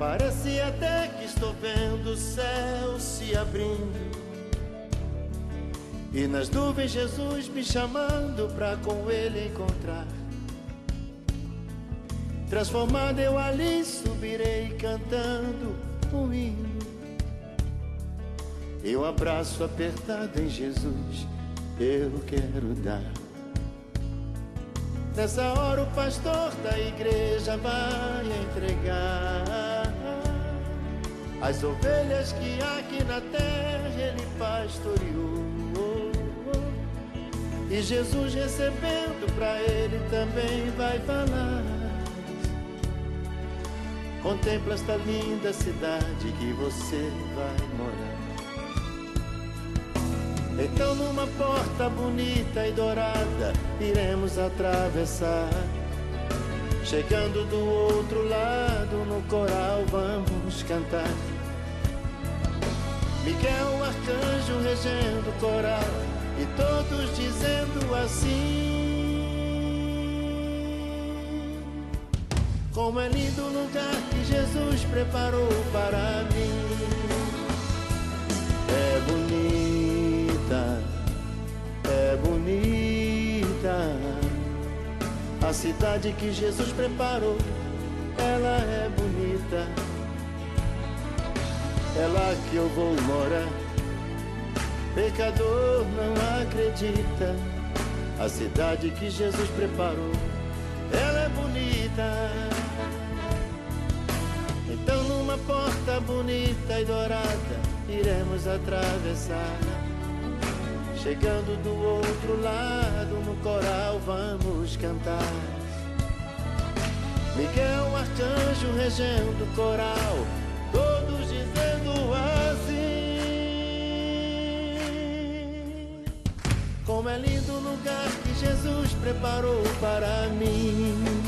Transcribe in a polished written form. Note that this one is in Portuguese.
Parece até que estou vendo o céu se abrindo, e nas nuvens Jesus me chamando pra com Ele encontrar. Transformado eu ali subirei cantando um hino, e um abraço apertado em Jesus eu quero dar. Nessa hora o pastor da igreja vai entregar as ovelhas que aqui na terra ele pastoreou, e Jesus recebendo pra ele também vai falar: contempla esta linda cidade que você vai morar. Então numa porta bonita e dourada iremos atravessar. Chegando do outro lado no coral vamos cantar. Miguel, o arcanjo, regendo o coral, e todos dizendo assim: como é lindo o lugar que Jesus preparou para mim. É bonita, é bonita a cidade que Jesus preparou. Ela é bonita, é lá que eu vou morar. Pecador não acredita, a cidade que Jesus preparou, ela é bonita. Então numa porta bonita e dourada iremos atravessar. Chegando do outro lado no coral vamos cantar. Miguel, o arcanjo, regendo o coral, todos dizendo assim: como é lindo o lugar que Jesus preparou para mim.